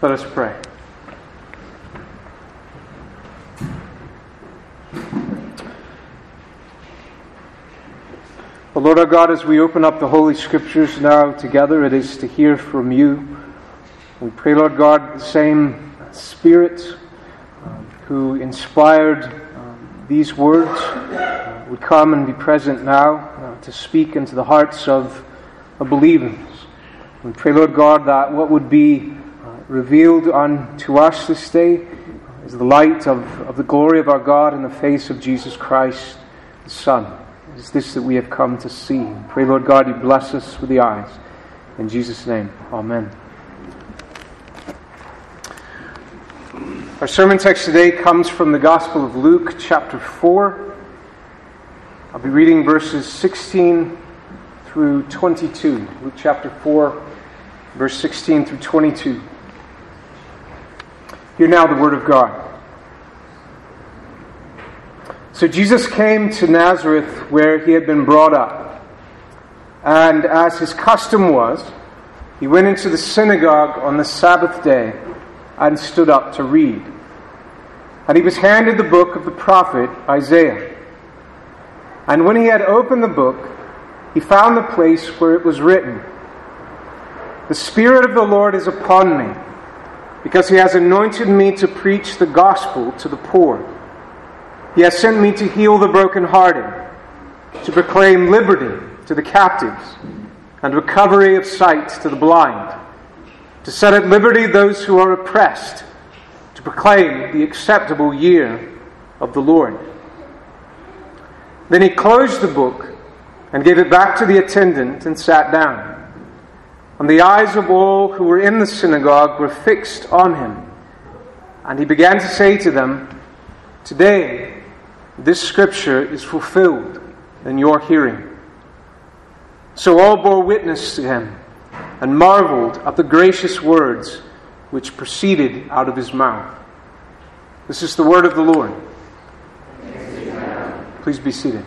Let us pray. Well, Lord our God, as we open up the Holy Scriptures now together, it is to hear from you. We pray, Lord God, the same Spirit who inspired these words would come and be present now to speak into the hearts of believers. We pray, Lord God, that what would be revealed unto us this day is the light of the glory of our God in the face of Jesus Christ, the Son. It is this that we have come to see. Pray, Lord God, you bless us with the eyes. In Jesus' name, amen. Our sermon text today comes from the Gospel of Luke, chapter 4. I'll be reading verses 16 through 22. Luke chapter 4, verse 16 through 22. Hear now the word of God. So Jesus came to Nazareth where he had been brought up. And as his custom was, he went into the synagogue on the Sabbath day and stood up to read. And he was handed the book of the prophet Isaiah. And when he had opened the book, he found the place where it was written, "The Spirit of the Lord is upon me, because he has anointed me to preach the gospel to the poor. He has sent me to heal the brokenhearted, to proclaim liberty to the captives, and recovery of sight to the blind, to set at liberty those who are oppressed, to proclaim the acceptable year of the Lord." Then he closed the book and gave it back to the attendant and sat down. And the eyes of all who were in the synagogue were fixed on him. And he began to say to them, "Today, this scripture is fulfilled in your hearing." So all bore witness to him and marveled at the gracious words which proceeded out of his mouth. This is the word of the Lord. Please be seated.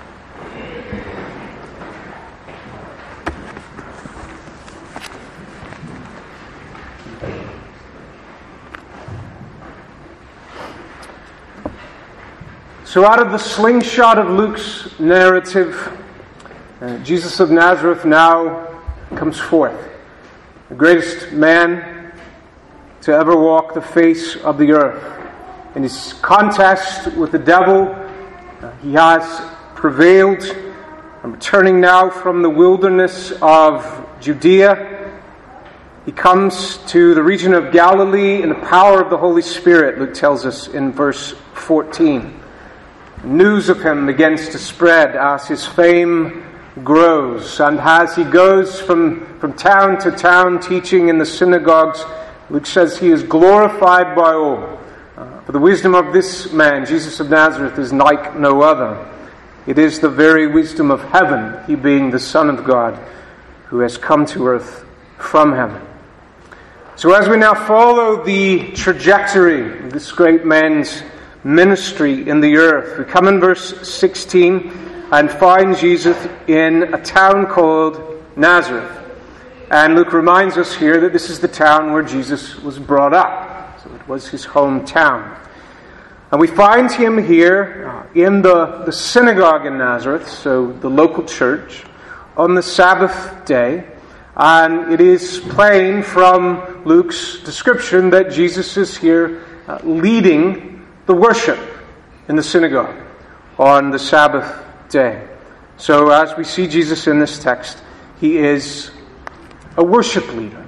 So out of the slingshot of Luke's narrative, Jesus of Nazareth now comes forth. The greatest man to ever walk the face of the earth. In his contest with the devil, he has prevailed. And returning now from the wilderness of Judea, he comes to the region of Galilee in the power of the Holy Spirit, Luke tells us in verse 14. News of him begins to spread as his fame grows. And as he goes from town to town teaching in the synagogues, Luke says he is glorified by all. For the wisdom of this man, Jesus of Nazareth, is like no other. It is the very wisdom of heaven, he being the Son of God, who has come to earth from heaven. So as we now follow the trajectory of this great man's ministry in the earth, we come in verse 16 and find Jesus in a town called Nazareth. And Luke reminds us here that this is the town where Jesus was brought up. So it was his hometown. And we find him here in the synagogue in Nazareth, so the local church, on the Sabbath day. And it is plain from Luke's description that Jesus is here leading the worship in the synagogue on the Sabbath day. So as we see Jesus in this text, he is a worship leader.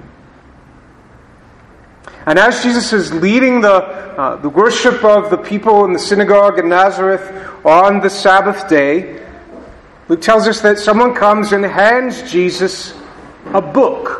And as Jesus is leading the worship of the people in the synagogue in Nazareth on the Sabbath day, Luke tells us that someone comes and hands Jesus a book.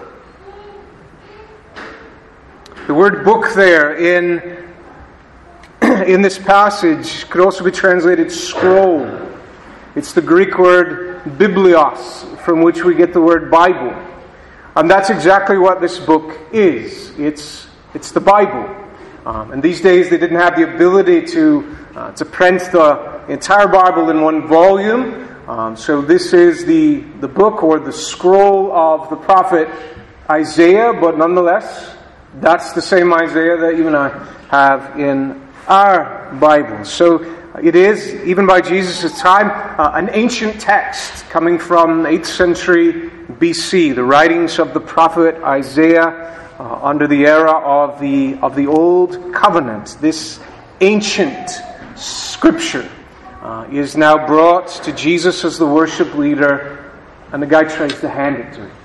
The word book there in this passage could also be translated scroll. It's the Greek word biblios, from which we get the word Bible. And that's exactly what this book is. It's the Bible. And these days they didn't have the ability to print the entire Bible in one volume. So this is the book or the scroll of the prophet Isaiah, but nonetheless, That's the same Isaiah that you and I have in our Bibles. So it is, even by Jesus' time, an ancient text coming from 8th century BC, the writings of the prophet Isaiah under the era of the Old Covenant. This ancient scripture is now brought to Jesus as the worship leader, and the guy tries to hand it to him.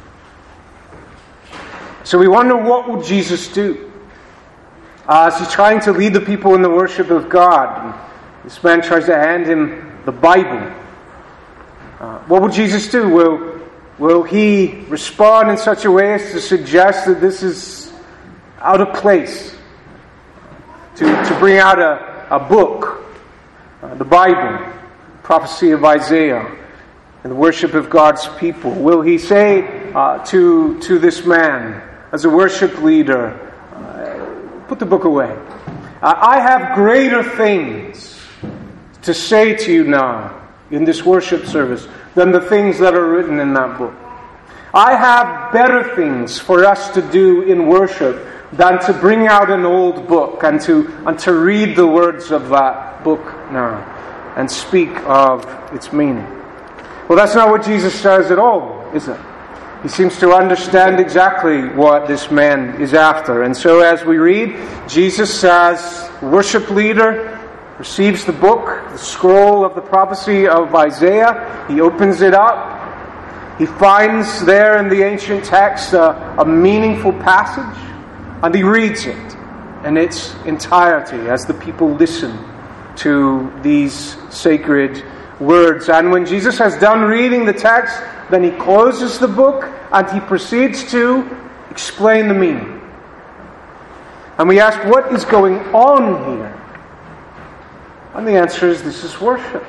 So we wonder, what will Jesus do? As he's trying to lead the people in the worship of God, this man tries to hand him the Bible. What will Jesus do? Will he respond in such a way as to suggest that this is out of place? To bring out a book, the Bible, prophecy of Isaiah, and the worship of God's people? Will he say to this man, as a worship leader, put the book away. I have greater things to say to you now in this worship service than the things that are written in that book. I have better things for us to do in worship than to bring out an old book and to read the words of that book now and speak of its meaning. Well, that's not what Jesus says at all, is it? He seems to understand exactly what this man is after. And so as we read, Jesus says, worship leader receives the book, the scroll of the prophecy of Isaiah. He opens it up. He finds there in the ancient text a meaningful passage, and he reads it in its entirety as the people listen to these sacred words. And when Jesus has done reading the text, then he closes the book and he proceeds to explain the meaning. And we ask, what is going on here? And the answer is, this is worship.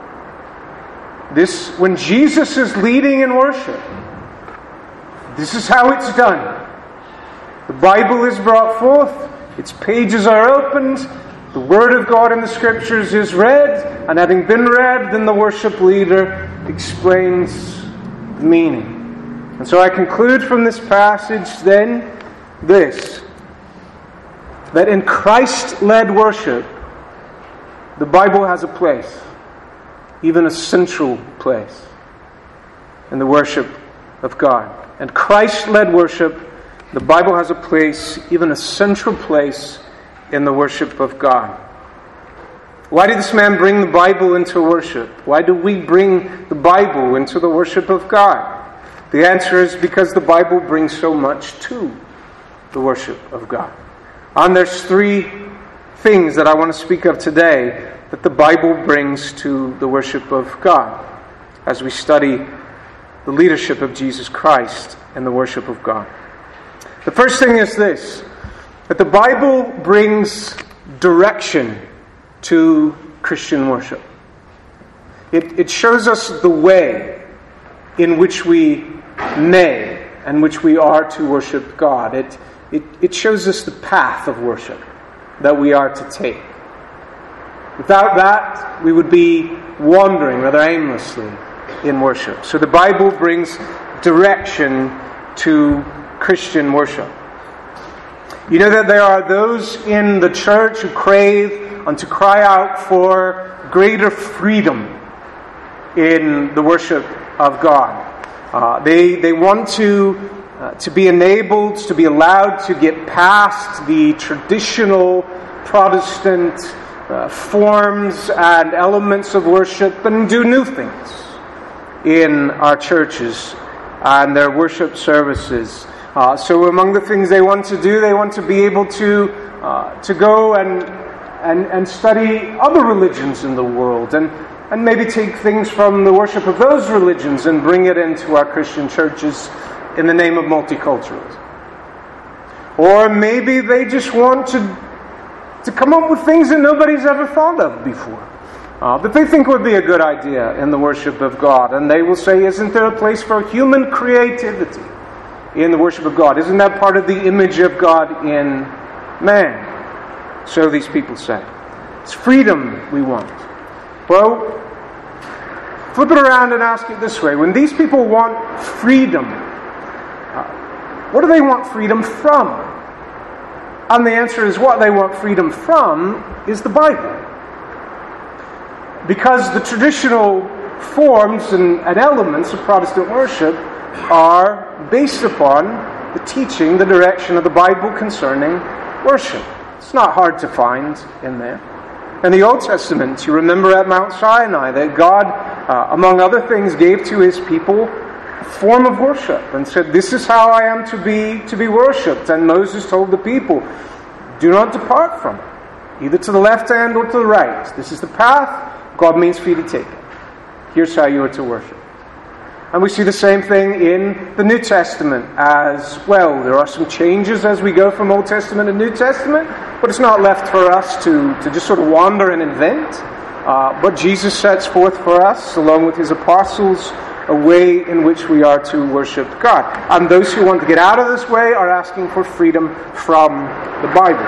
When Jesus is leading in worship, this is how it's done. The Bible is brought forth, its pages are opened, the Word of God in the Scriptures is read, and having been read, then the worship leader explains the meaning. And so I conclude from this passage then this, that in Christ-led worship, the Bible has a place, even a central place, in the worship of God. And Christ-led worship, the Bible has a place, even a central place, in the worship of God. Why did this man bring the Bible into worship? Why do we bring the Bible into the worship of God? The answer is because the Bible brings so much to the worship of God. And there's three things that I want to speak of today that the Bible brings to the worship of God as we study the leadership of Jesus Christ in the worship of God. The first thing is this, that the Bible brings direction to Christian worship. It shows us the way in which we may and which we are to worship God. It shows us the path of worship that we are to take. Without that, we would be wandering rather aimlessly in worship. So the Bible brings direction to Christian worship. You know that there are those in the church who crave and to cry out for greater freedom in the worship of God. They want to be enabled, to be allowed to get past the traditional Protestant forms and elements of worship and do new things in our churches and their worship services. So among the things they want to do, they want to be able to go and study other religions in the world and maybe take things from the worship of those religions and bring it into our Christian churches in the name of multiculturalism. Or maybe they just want to come up with things that nobody's ever thought of before, that they think would be a good idea in the worship of God. And they will say, isn't there a place for human creativity in the worship of God? Isn't that part of the image of God in man? So these people say. It's freedom we want. Well, flip it around and ask it this way. When these people want freedom, what do they want freedom from? And the answer is what they want freedom from is the Bible. Because the traditional forms and elements of Protestant worship are based upon the teaching, the direction of the Bible concerning worship. It's not hard to find in there. In the Old Testament, you remember at Mount Sinai that God, among other things, gave to His people a form of worship and said, "This is how I am to be worshipped." And Moses told the people, "Do not depart from it, either to the left hand or to the right. This is the path God means for you to take it. Here's how you are to worship." And we see the same thing in the New Testament as well. There are some changes as we go from Old Testament to New Testament, but it's not left for us to just sort of wander and invent. But Jesus sets forth for us, along with His apostles, a way in which we are to worship God. And those who want to get out of this way are asking for freedom from the Bible.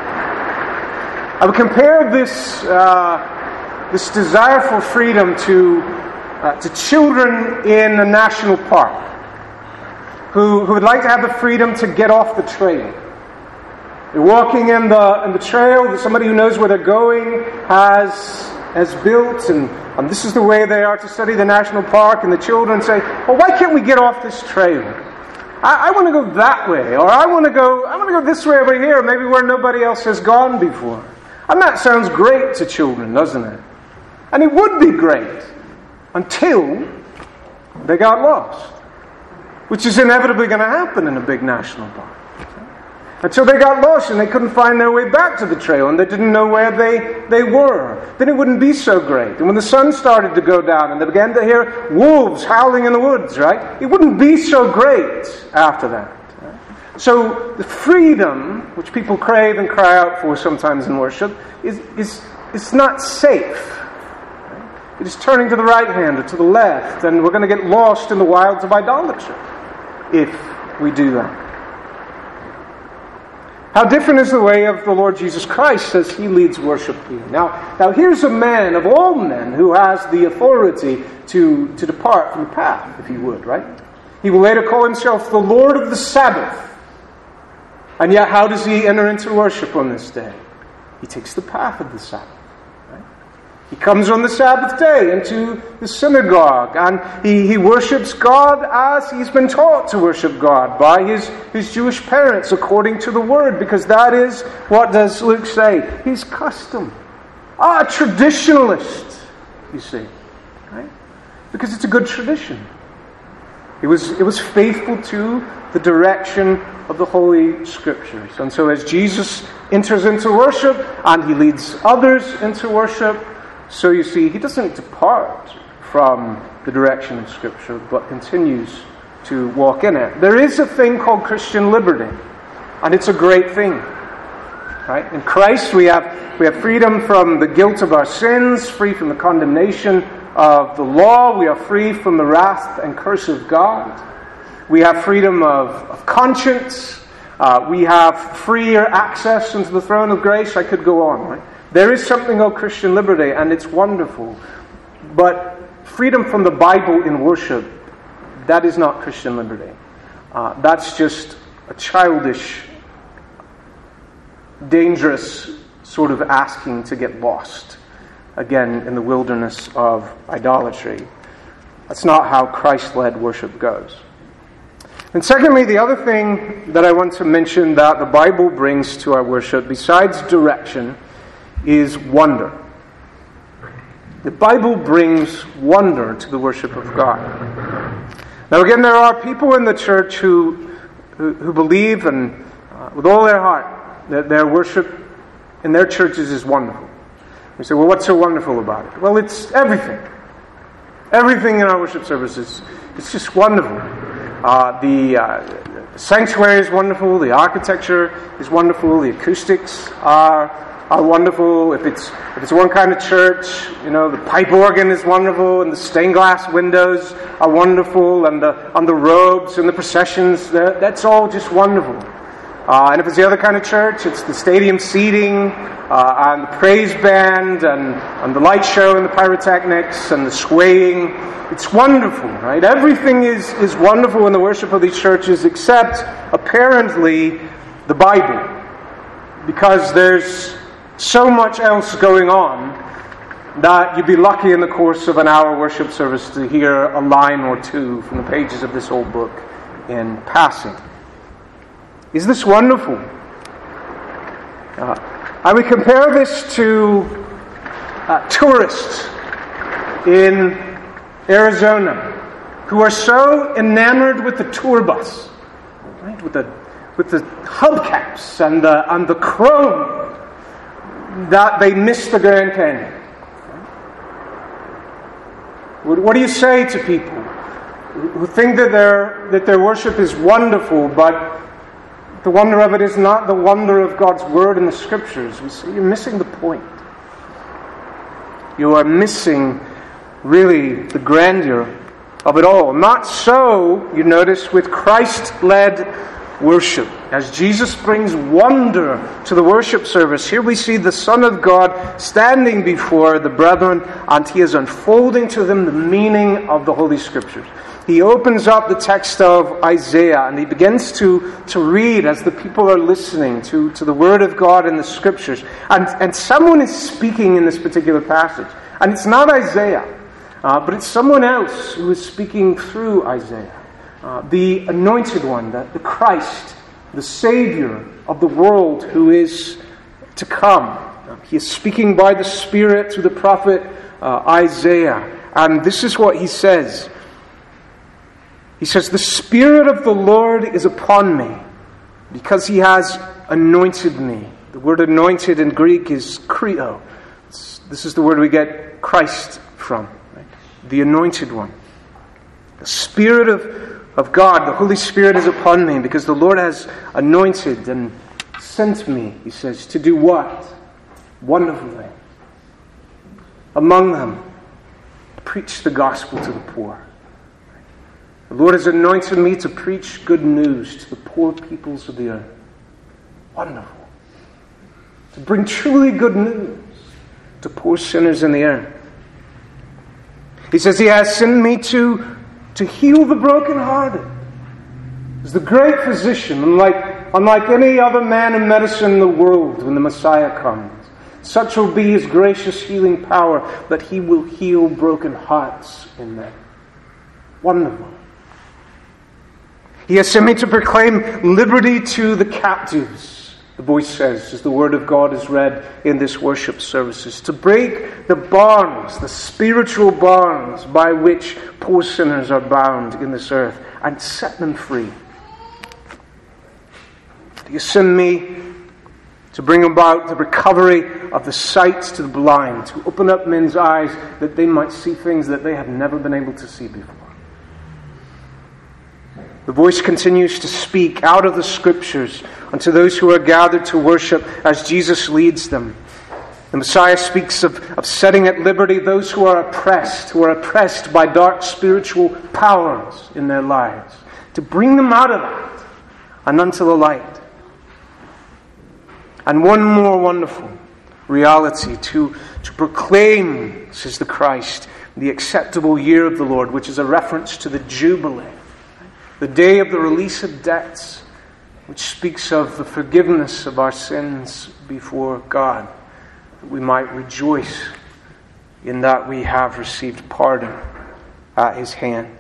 I would compare this desire for freedom to children in a national park who would like to have the freedom to get off the trail. They're walking in the trail that somebody who knows where they're going has built, and this is the way they are to study the national park, and the children say, "Well, why can't we get off this trail? I want to go that way, or I want to go this way over here, maybe where nobody else has gone before." And that sounds great to children, doesn't it? And it would be great until they got lost, which is inevitably going to happen in a big national park. Until they got lost and they couldn't find their way back to the trail and they didn't know where they were. Then it wouldn't be so great. And when the sun started to go down and they began to hear wolves howling in the woods, right? It wouldn't be so great after that. So the freedom which people crave and cry out for sometimes in worship is not safe. It is turning to the right hand or to the left, and we're going to get lost in the wilds of idolatry if we do that. How different is the way of the Lord Jesus Christ as He leads worship here. Now here's a man of all men who has the authority to depart from the path, if He would, right? He will later call Himself the Lord of the Sabbath. And yet, how does He enter into worship on this day? He takes the path of the Sabbath. Right? He comes on the Sabbath day into the synagogue, and he worships God as He's been taught to worship God by his Jewish parents according to the Word, because that is, what does Luke say? His custom. A traditionalist, you see. Right? Because it's a good tradition. It was faithful to the direction of the Holy Scriptures. And so as Jesus enters into worship and He leads others into worship, so you see, He doesn't depart from the direction of Scripture, but continues to walk in it. There is a thing called Christian liberty, and it's a great thing. Right? In Christ we have freedom from the guilt of our sins, free from the condemnation of the law. We are free from the wrath and curse of God. We have freedom of conscience. We have freer access into the throne of grace. I could go on, right? There is something called Christian liberty, and it's wonderful. But freedom from the Bible in worship, that is not Christian liberty. That's just a childish, dangerous sort of asking to get lost, again, in the wilderness of idolatry. That's not how Christ-led worship goes. And secondly, the other thing that I want to mention that the Bible brings to our worship, besides direction, is wonder. The Bible brings wonder to the worship of God. Now again, there are people in the church who believe and with all their heart that their worship in their churches is wonderful. We say, well, what's so wonderful about it? Well, it's everything. Everything in our worship services, it's just wonderful. The sanctuary is wonderful. The architecture is wonderful. The acoustics are wonderful. If it's one kind of church, the pipe organ is wonderful, and the stained glass windows are wonderful, and the robes and the processions, that's all just wonderful. And if it's the other kind of church, it's the stadium seating, and the praise band, and the light show, and the pyrotechnics, and the swaying. It's wonderful, right? Everything is wonderful in the worship of these churches, except, apparently, the Bible. because there's so much else going on that you'd be lucky in the course of an hour worship service to hear a line or two from the pages of this old book in passing. Is this wonderful? I would compare this to tourists in Arizona who are so enamored with the tour bus, right? With the hubcaps and the chrome, that they miss the Grand Canyon. What do you say to people who think that their worship is wonderful, but the wonder of it is not the wonder of God's Word in the Scriptures? We say you're missing the point. You are missing, really, the grandeur of it all. Not so, you notice, with Christ-led worship. As Jesus brings wonder to the worship service, here we see the Son of God standing before the brethren, and he is unfolding to them the meaning of the Holy Scriptures. He opens up the text of Isaiah, and he begins to read as the people are listening to the Word of God in the Scriptures. And someone is speaking in this particular passage. And it's not Isaiah, but it's someone else who is speaking through Isaiah. The Anointed One, the Christ, the Savior of the world who is to come. He is speaking by the Spirit through the prophet Isaiah. And this is what he says. He says, "The Spirit of the Lord is upon me, because he has anointed me." The word anointed in Greek is kreo. This is the word we get Christ from, right? The Anointed One. The Spirit of God, the Holy Spirit is upon me, because the Lord has anointed and sent me, he says, to do what? Wonderful things. Among them, preach the gospel to the poor. The Lord has anointed me to preach good news to the poor peoples of the earth. Wonderful. To bring truly good news to poor sinners in the earth. He says he has sent me to heal the brokenhearted. He's the great physician, unlike any other man in medicine in the world when the Messiah comes. Such will be his gracious healing power, that he will heal broken hearts in them. Wonderful. He has sent me to proclaim liberty to the captives, the voice says, as the Word of God is read in this worship services. To break the bonds, the spiritual bonds by which poor sinners are bound in this earth, and set them free. He has sent me to bring about the recovery of the sight to the blind, to open up men's eyes that they might see things that they have never been able to see before. The voice continues to speak out of the Scriptures unto those who are gathered to worship as Jesus leads them. The Messiah speaks of setting at liberty those who are oppressed by dark spiritual powers in their lives, to bring them out of that and unto the light. And one more wonderful reality, to proclaim, says the Christ, the acceptable year of the Lord, which is a reference to the Jubilee. The day of the release of debts, which speaks of the forgiveness of our sins before God, that we might rejoice in that we have received pardon at his hands.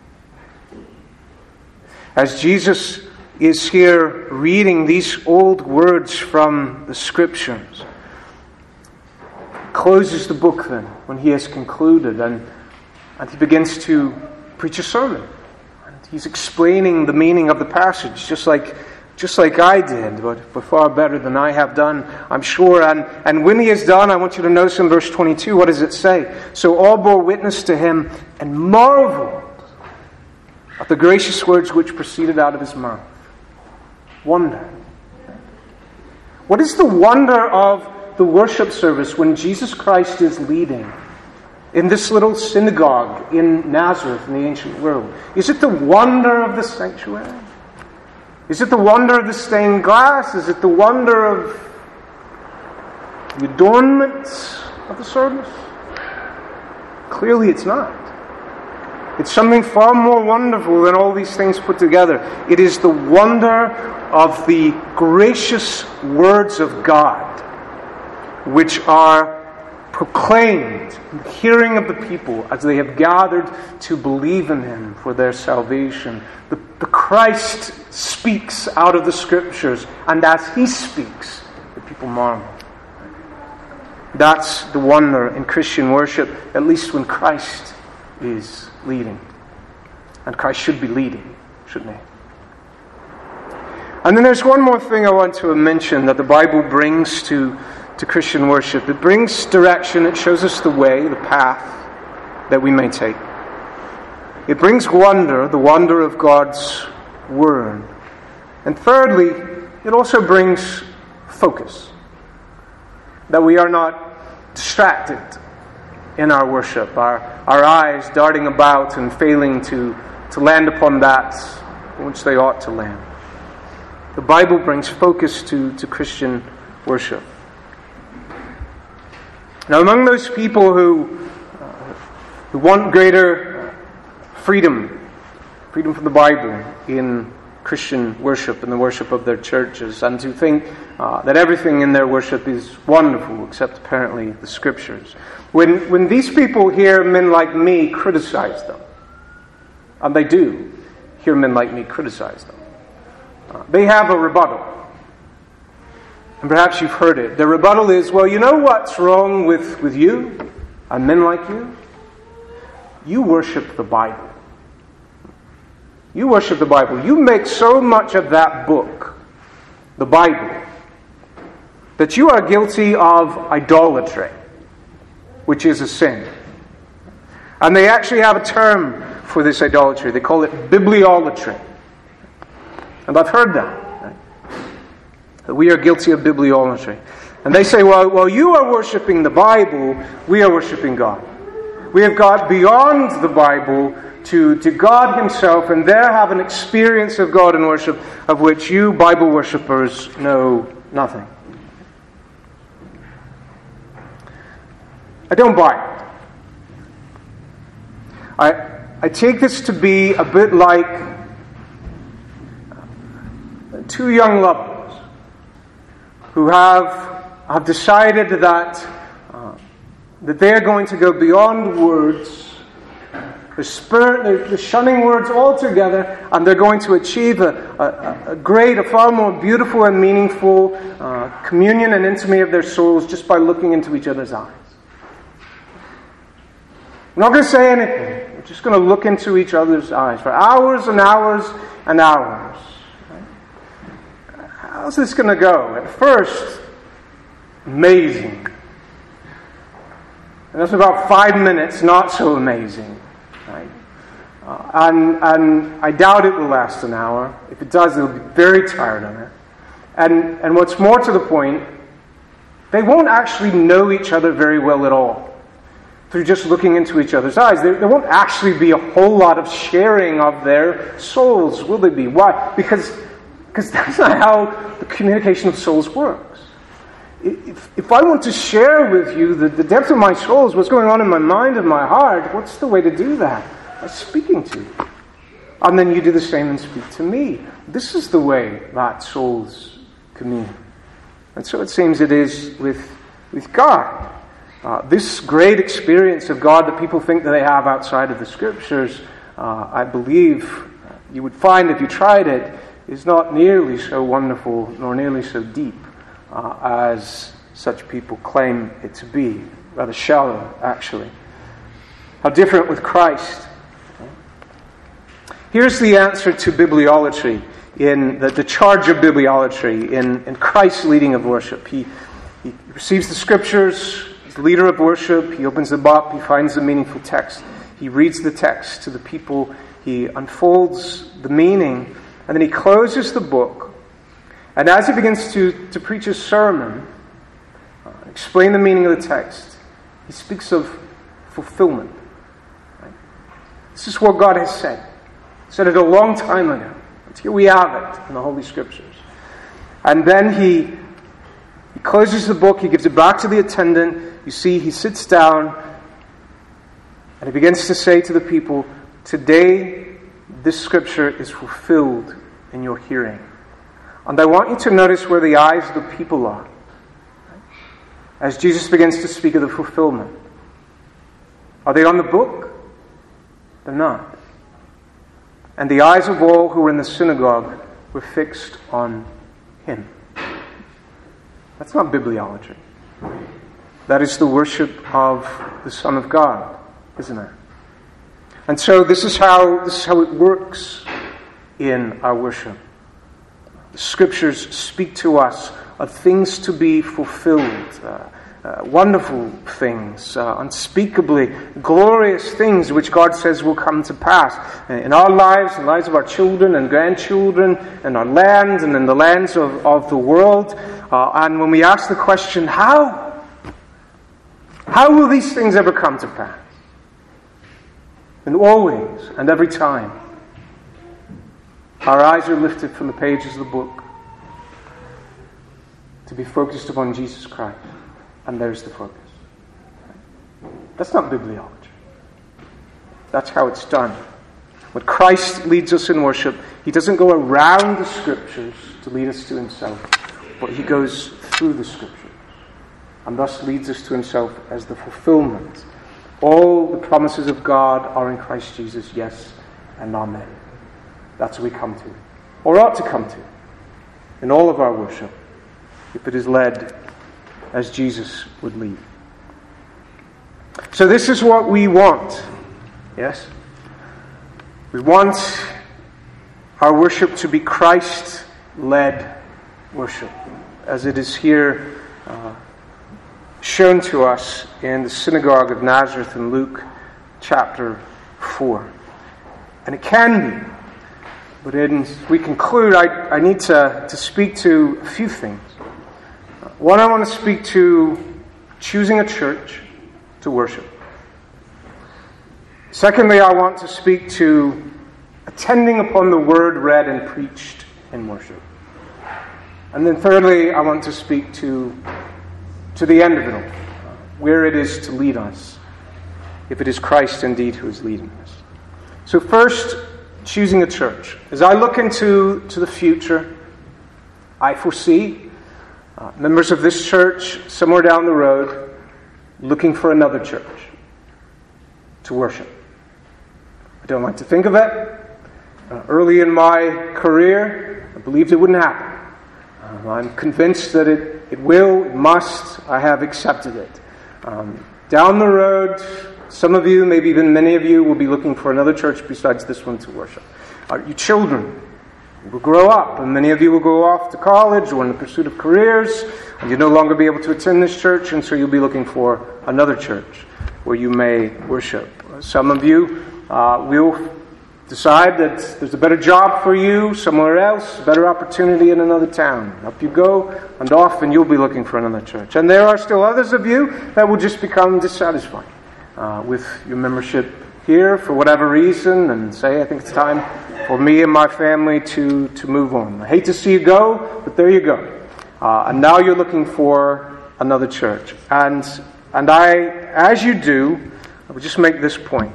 As Jesus is here reading these old words from the Scriptures, closes the book then when he has concluded, and he begins to preach a sermon. He's explaining the meaning of the passage, just like I did, but far better than I have done, I'm sure. And when he is done, I want you to notice in verse 22, what does it say? So all bore witness to him and marveled at the gracious words which proceeded out of his mouth. Wonder. What is the wonder of the worship service when Jesus Christ is leading in this little synagogue in Nazareth in the ancient world? Is it the wonder of the sanctuary? Is it the wonder of the stained glass? Is it the wonder of the adornments of the service? Clearly it's not. It's something far more wonderful than all these things put together. It is the wonder of the gracious words of God, which are proclaimed in the hearing of the people as they have gathered to believe in Him for their salvation. The Christ speaks out of the Scriptures, and as He speaks, the people marvel. That's the wonder in Christian worship, at least when Christ is leading. And Christ should be leading, shouldn't He? And then there's one more thing I want to mention that the Bible brings to Christian worship. It brings direction. It shows us the way, the path that we may take. It brings wonder, the wonder of God's Word. And thirdly, it also brings focus. That we are not distracted in our worship, our eyes darting about and failing to land upon that which they ought to land. The Bible brings focus to Christian worship. Now, among those people who want greater freedom from the Bible in Christian worship, in the worship of their churches, and to think that everything in their worship is wonderful, except apparently the Scriptures. When these people hear men like me criticize them, and they do hear men like me criticize them, they have a rebuttal. And perhaps you've heard it. The rebuttal is, well, you know what's wrong with you and men like you? You worship the Bible. You worship the Bible. You make so much of that book, the Bible, that you are guilty of idolatry, which is a sin. And they actually have a term for this idolatry. They call it bibliolatry. And I've heard that. That we are guilty of bibliolatry. And they say, well, you are worshiping the Bible, we are worshiping God. We have got beyond the Bible to God Himself, and there have an experience of God in worship of which you Bible worshippers know nothing. I don't buy it. I take this to be a bit like two young lovers who have decided that they're going to go beyond words. They're shunning words altogether, and they're going to achieve a great, a far more beautiful and meaningful communion and intimacy of their souls just by looking into each other's eyes. We're not going to say anything. We're just going to look into each other's eyes for hours and hours and hours. How's this going to go? At first, amazing. And after about 5 minutes, not so amazing. Right? And I doubt it will last an hour. If it does, they'll be very tired of it. And what's more to the point, they won't actually know each other very well at all through just looking into each other's eyes. There won't actually be a whole lot of sharing of their souls, will there be? Why? Because that's not how the communication of souls works. If I want to share with you the depth of my soul, what's going on in my mind and my heart, what's the way to do that? By speaking to you. And then you do the same and speak to me. This is the way that souls commune. And so it seems it is with God. This great experience of God that people think that they have outside of the Scriptures, I believe you would find if you tried it, is not nearly so wonderful nor nearly so deep as such people claim it to be. Rather shallow, actually. How different with Christ. Here's the answer to bibliolatry, in the charge of bibliolatry in Christ's leading of worship. He receives the Scriptures, he's the leader of worship, he opens them up, he finds the meaningful text. He reads the text to the people, he unfolds the meaning, and then he closes the book. And as he begins to preach his sermon, explain the meaning of the text, he speaks of fulfillment. Right? This is what God has said. He said it a long time ago. And here we have it in the Holy Scriptures. And then he closes the book, he gives it back to the attendant. You see, he sits down and he begins to say to the people, today this scripture is fulfilled in your hearing. And I want you to notice where the eyes of the people are as Jesus begins to speak of the fulfillment. Are they on the book? They're not. And the eyes of all who were in the synagogue were fixed on him. That's not bibliology. That is the worship of the Son of God, isn't it? And so this is how it works in our worship. The Scriptures speak to us of things to be fulfilled, wonderful things, unspeakably glorious things which God says will come to pass in our lives, in the lives of our children and grandchildren, in our land and in the lands of the world. And when we ask the question, how will these things ever come to pass? And always and every time, our eyes are lifted from the pages of the book to be focused upon Jesus Christ. And there's the focus. That's not bibliology. That's how it's done. When Christ leads us in worship, he doesn't go around the Scriptures to lead us to himself, but he goes through the Scriptures and thus leads us to himself as the fulfillment. All the promises of God are in Christ Jesus, yes and amen. That's what we come to, or ought to come to, in all of our worship, if it is led as Jesus would lead. So this is what we want. Yes? We want our worship to be Christ-led worship, as it is here shown to us in the synagogue of Nazareth in Luke chapter 4. And it can be. But as we conclude, I need to speak to a few things. One, I want to speak to choosing a church to worship. Secondly, I want to speak to attending upon the word read and preached in worship. And then thirdly, I want to speak to the end of it all, where it is to lead us, if it is Christ indeed who is leading us. So first, choosing a church. As I look into the future, I foresee members of this church somewhere down the road looking for another church to worship. I don't like to think of it. Early in my career, I believed it wouldn't happen. I'm convinced that it will, it must. I have accepted it. Down the road, some of you, maybe even many of you, will be looking for another church besides this one to worship. Your children will grow up, and many of you will go off to college or in the pursuit of careers, and you'll no longer be able to attend this church, and so you'll be looking for another church where you may worship. Some of you will decide that there's a better job for you somewhere else, a better opportunity in another town. Up you go, and off, and you'll be looking for another church. And there are still others of you that will just become dissatisfied with your membership here for whatever reason, and say, I think it's time for me and my family to move on. I hate to see you go, but there you go. And now you're looking for another church. And I, as you do, I would just make this point.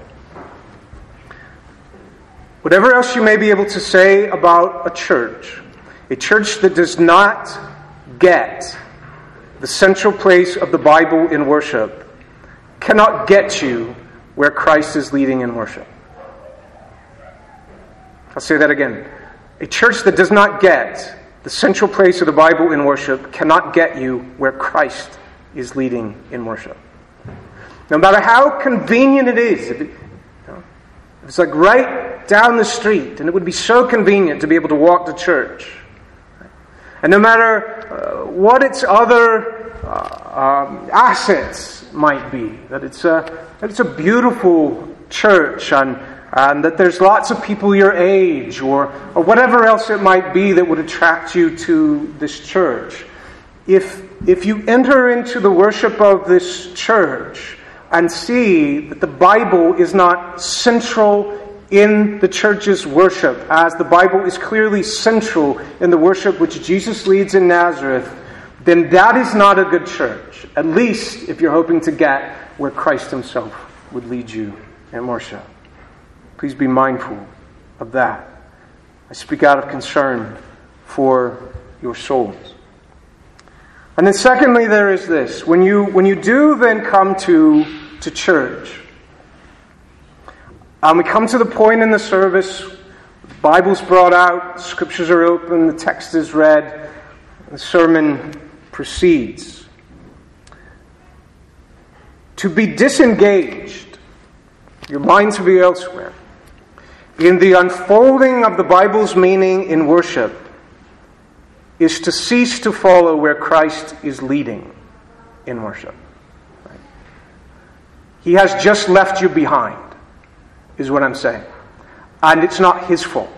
Whatever else you may be able to say about a church that does not get the central place of the Bible in worship cannot get you where Christ is leading in worship. I'll say that again. A church that does not get the central place of the Bible in worship cannot get you where Christ is leading in worship. No matter how convenient it is, if it's like right down the street, and it would be so convenient to be able to walk to church. And no matter what its other assets might be, that it's a beautiful church, and that there's lots of people your age, or whatever else it might be that would attract you to this church. If you enter into the worship of this church and see that the Bible is not central in the church's worship, as the Bible is clearly central in the worship which Jesus leads in Nazareth, then that is not a good church, at least if you're hoping to get where Christ himself would lead you in worship. Please be mindful of that. I speak out of concern for your souls. And then secondly, there is this. When you do then come to church, and we come to the point in the service, the Bible's brought out, the scriptures are open, the text is read, the sermon proceeds. To be disengaged, your mind to be elsewhere, in the unfolding of the Bible's meaning in worship, is to cease to follow where Christ is leading in worship. Right? He has just left you behind, is what I'm saying. And it's not his fault.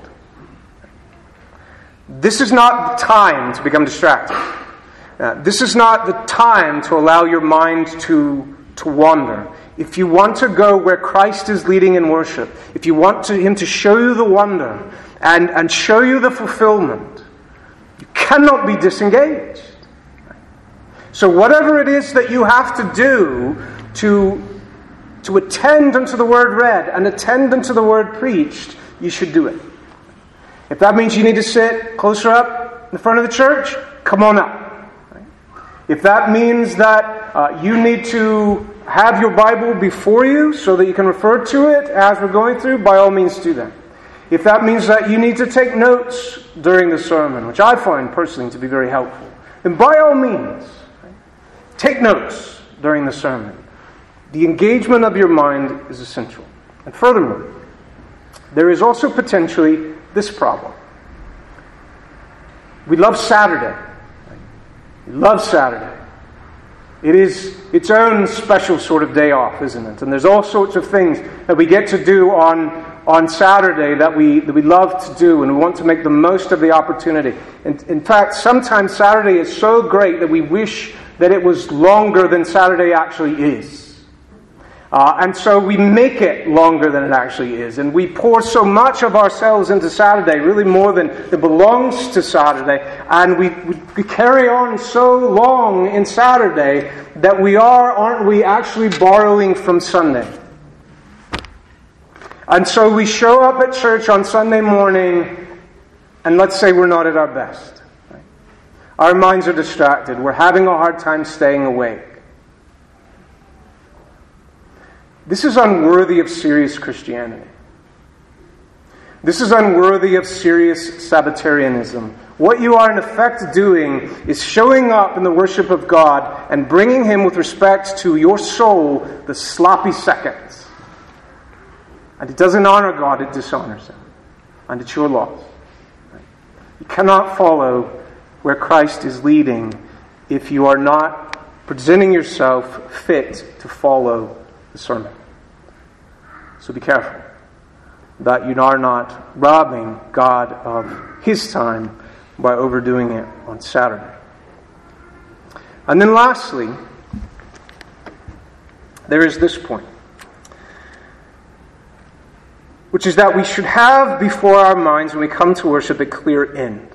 This is not the time to become distracted. This is not the time to allow your mind to wander. If you want to go where Christ is leading in worship, if you want him to show you the wonder and show you the fulfillment, you cannot be disengaged. So whatever it is that you have to do to attend unto the word read and attend unto the word preached, you should do it. If that means you need to sit closer up in the front of the church, come on up. If that means that you need to have your Bible before you so that you can refer to it as we're going through, by all means do that. If that means that you need to take notes during the sermon, which I find personally to be very helpful, then by all means, take notes during the sermon. The engagement of your mind is essential. And furthermore, there is also potentially this problem. We love Saturday. We love Saturday. It is its own special sort of day off, isn't it? And there's all sorts of things that we get to do on Saturday that we love to do, and we want to make the most of the opportunity. And in fact, sometimes Saturday is so great that we wish that it was longer than Saturday actually is. And so we make it longer than it actually is. And we pour so much of ourselves into Saturday, really more than belongs to Saturday. And we carry on so long in Saturday that aren't we actually borrowing from Sunday? And so we show up at church on Sunday morning, and let's say we're not at our best. Right? Our minds are distracted. We're having a hard time staying awake. This is unworthy of serious Christianity. This is unworthy of serious Sabbatarianism. What you are in effect doing is showing up in the worship of God and bringing Him with respect to your soul the sloppy seconds. And it doesn't honor God, it dishonors Him. And it's your loss. You cannot follow where Christ is leading if you are not presenting yourself fit to follow the sermon. So be careful that you are not robbing God of His time by overdoing it on Saturday. And then lastly, there is this point, which is that we should have before our minds when we come to worship a clear end.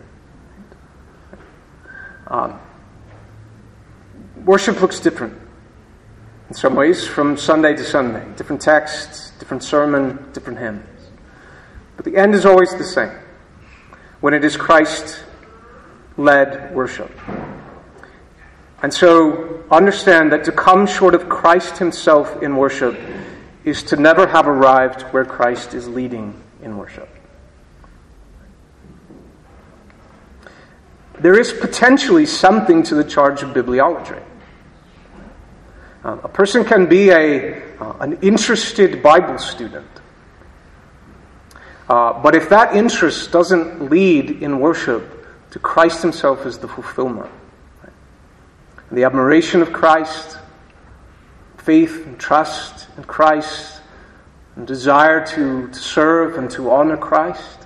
Worship looks different in some ways from Sunday to Sunday. Different texts, different sermon, different hymns. But the end is always the same when it is Christ-led worship. And so understand that to come short of Christ Himself in worship is to never have arrived where Christ is leading in worship. There is potentially something to the charge of bibliolatry. A person can be an interested Bible student. But if that interest doesn't lead in worship to Christ Himself as the fulfillment, right? The admiration of Christ, faith and trust in Christ, and desire to serve and to honor Christ,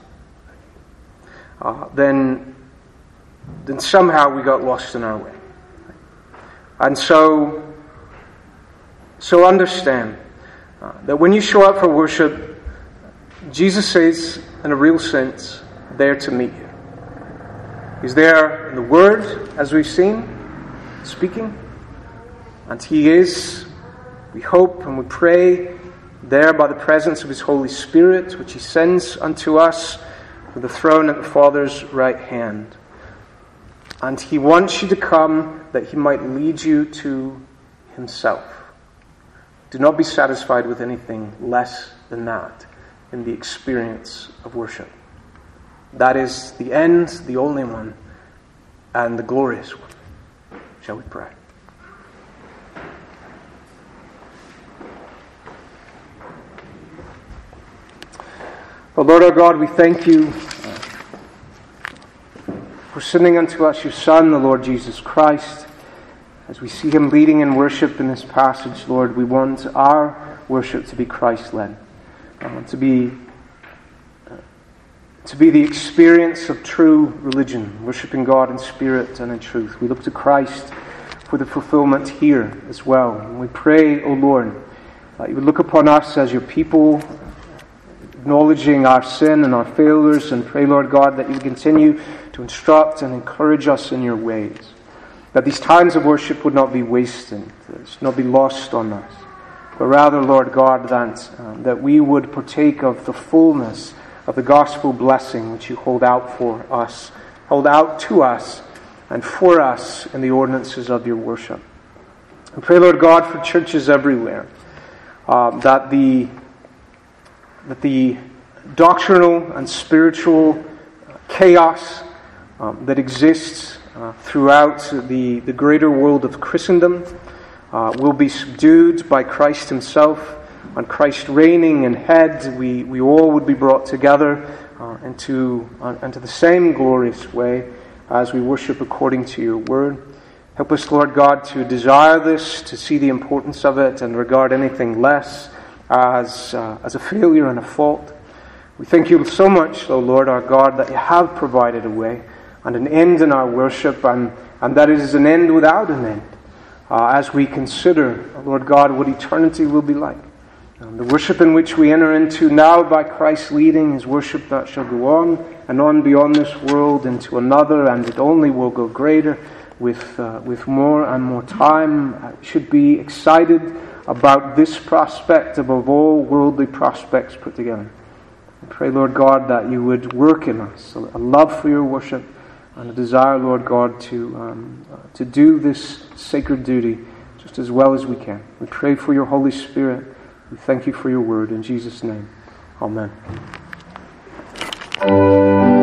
then somehow we got lost in our way. And so understand that when you show up for worship, Jesus is, in a real sense, there to meet you. He's there in the Word, as we've seen, speaking. And He is, we hope and we pray, there by the presence of his Holy Spirit, which he sends unto us from the throne at the Father's right hand. And he wants you to come that he might lead you to himself. Do not be satisfied with anything less than that in the experience of worship. That is the end, the only one, and the glorious one. Shall we pray? Oh Lord our God, we thank you for sending unto us your Son, the Lord Jesus Christ. As we see him leading in worship in this passage, Lord, we want our worship to be Christ-led, to be the experience of true religion, worshiping God in spirit and in truth. We look to Christ for the fulfillment here as well. And we pray, O Lord, that you would look upon us as your people, acknowledging our sin and our failures, and pray, Lord God, that you would continue to instruct and encourage us in your ways. That these times of worship would not be wasted, that it should not be lost on us, but rather, Lord God, that we would partake of the fullness of the gospel blessing which you hold out for us, hold out to us and for us in the ordinances of your worship. I pray, Lord God, for churches everywhere, that the doctrinal and spiritual chaos that exists throughout the greater world of Christendom will be subdued by Christ himself. On Christ reigning and head, we all would be brought together into the same glorious way as we worship according to your word. Help us, Lord God, to desire this, to see the importance of it, and regard anything less as a failure and a fault. We thank you so much, O Lord our God, that you have provided a way and an end in our worship, and that it is an end without an end, as we consider, Lord God, what eternity will be like. The worship in which we enter into now by Christ's leading is worship that shall go on and on beyond this world into another, and it only will go greater with more and more time. We should be excited about this prospect above all worldly prospects put together. I pray, Lord God, that you would work in us a love for your worship and a desire, Lord God, to do this sacred duty just as well as we can. We pray for your Holy Spirit. We thank you for your word. In Jesus' name, amen.